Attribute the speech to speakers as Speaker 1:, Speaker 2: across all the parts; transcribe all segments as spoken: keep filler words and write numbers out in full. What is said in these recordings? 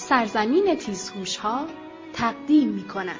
Speaker 1: سرزمین تیزهوش‌ها تقدیم می‌کند.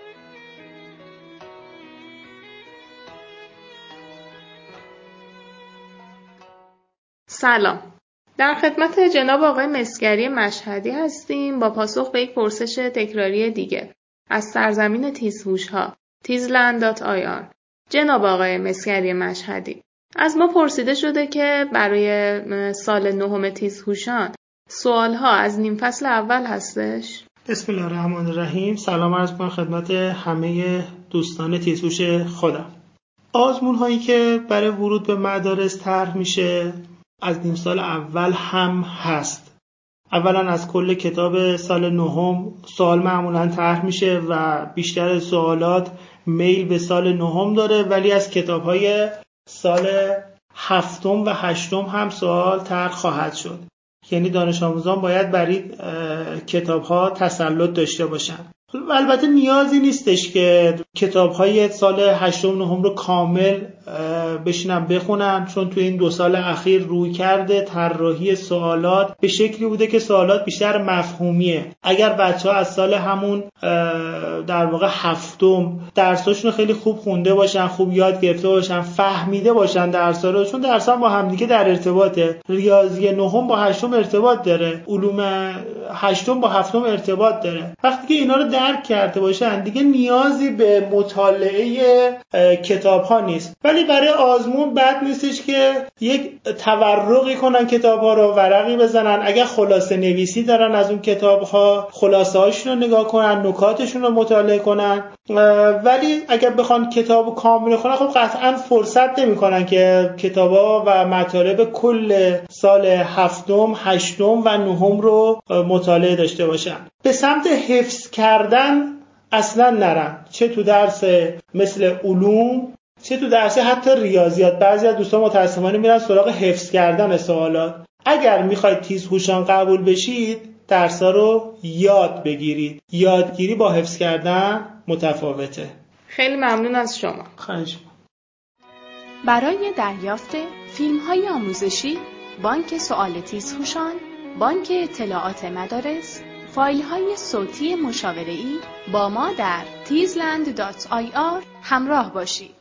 Speaker 2: سلام. در خدمت جناب آقای مسگری مشهدی هستیم با پاسخ به یک پرسش تکراری دیگه از سرزمین تیزهوش‌ها تیزلند دات آی آر. جناب آقای مسگری مشهدی، از ما پرسیده شده که برای سال نهم تیزهوشان سوالها از نیم فصل اول هستش.
Speaker 3: بسم الله الرحمن الرحیم. سلام عرض می‌کنم خدمت همه دوستان تیزهوش خودم. آزمون هایی که برای ورود به مدارس طرح میشه از نیم سال اول هم هست. اولا از کل کتاب سال نهم سوال معمولا طرح میشه و بیشتر سوالات میل به سال نهم داره، ولی از کتاب های سال هفتم و هشتم هم سوال طرح خواهد شد. یعنی دانش آموزان باید برای کتاب ها تسلط داشته باشن. البته نیازی نیستش که کتاب های سال هشتم نهم رو کامل بشینن بخونن، چون توی این دو سال اخیر روی کرده طراحی سوالات به شکلی بوده که سوالات بیشتر مفهومیه. اگر بچه ها از سال همون در واقع هفتم درساشون رو خیلی خوب خونده باشن، خوب یاد گرفته باشن، فهمیده باشن درسا رو، چون درسا با همدیگه در ارتباطه. ریاضی نهم با هشتم ارتباط داره، علوم هشتم با هفتم ارتباط داره. وقتی که اینا رو درک کرده باشن دیگه نیازی به مطالعه کتاب ها نیست. ولی برای آزمون بد نیستش که یک تورقی کنن کتاب ها رو، ورقی بزنن، اگر خلاصه نویسی دارن از اون کتاب ها خلاصه هاشون رو نگاه کنن، نکاتشون رو مطالعه کنن. ولی اگر بخوان کتاب کامل کنن خب قطعا فرصت نمی کنن که کتاب ها و مطالب کل سال هفتم، هشتم و نهم رو مطالعه داشته باشن. به سمت حفظ کردن اصلا نرن، چه تو درس مثل علوم چه تو درس حتی ریاضیات. بعضی از دوستان متاسفانه میرن سراغ حفظ کردن سوالات. اگر میخواید تیزهوشان قبول بشید درس‌ها رو یاد بگیرید. یادگیری با حفظ کردن متفاوته.
Speaker 2: خیلی ممنون از شما.
Speaker 3: خواهش می‌کنم.
Speaker 1: برای دریافت فیلم‌های آموزشی، بانک سوال تیزهوشان، بانک اطلاعات مدارس، فایل‌های صوتی مشاوره‌ای با ما در تیزلند دات آی آر همراه باشید.